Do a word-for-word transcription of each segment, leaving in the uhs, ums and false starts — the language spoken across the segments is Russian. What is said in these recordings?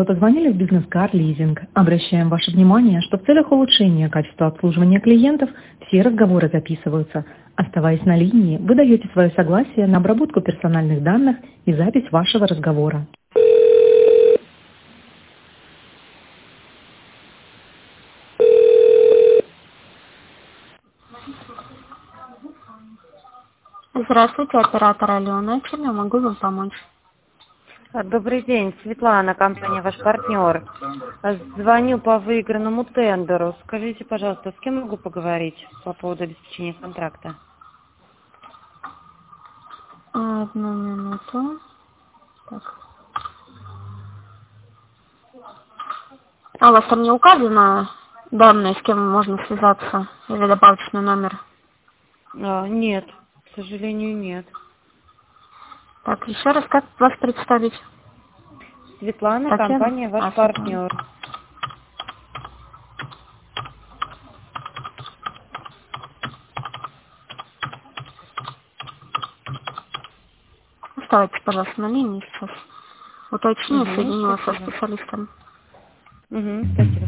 Вы позвонили в бизнес-кар лизинг. Обращаем ваше внимание, что в целях улучшения качества обслуживания клиентов все разговоры записываются. Оставаясь на линии, вы даете свое согласие на обработку персональных данных и запись вашего разговора. Здравствуйте, оператор Алена. Чем я могу вам помочь? Добрый день, Светлана, компания «Ваш партнер». Звоню по выигранному тендеру. Скажите, пожалуйста, с кем могу поговорить по поводу обеспечения контракта? Одну минуту. Так. А у вас там не указано данные, с кем можно связаться? Или добавочный номер? А, нет, к сожалению, нет. Так, еще раз, как вас представить? Светлана, Татьяна? компания «Ваш А, партнер». Оставайтесь, пожалуйста, на линии сейчас. Уточню, Угу, соединю вас со спасибо. специалистом. Угу, спасибо.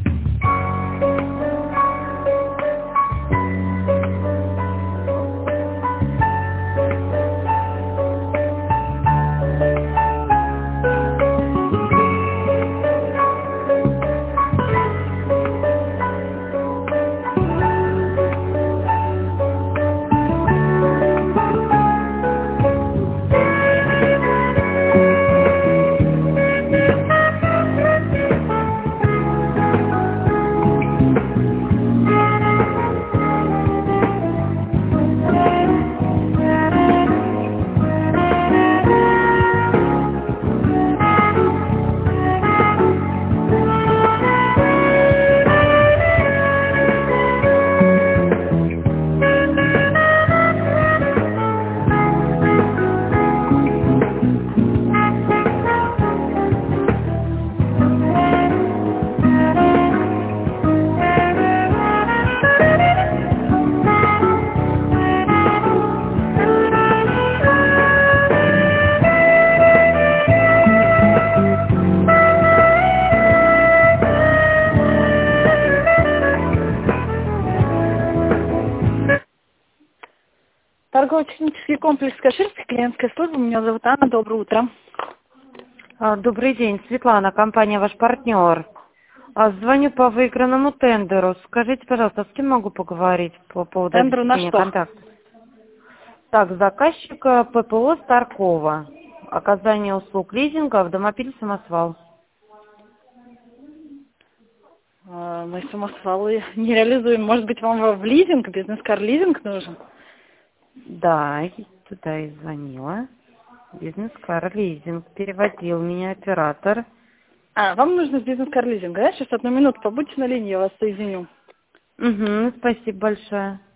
Торгово-технический комплекс Каширский, клиентская служба. Меня зовут Анна. Доброе утро. А, Добрый день, Светлана, компания «Ваш партнер». А, Звоню по выигранному тендеру. Скажите, пожалуйста, с кем могу поговорить по поводу Тендеру на обеспечения что? контакта? Так, заказчика ППО Старкова. Оказание услуг лизинга, автомобиль, самосвал. А, Мы самосвалы не реализуем. Может быть, вам в лизинг, бизнес-кар лизинг нужен? Да, туда и звонила. Бизнес-кар лизинг. Переводил меня оператор. А, вам нужно с бизнес-кар лизинга, да? Сейчас одну минуту побудьте на линии, я вас соединю. Угу, спасибо большое.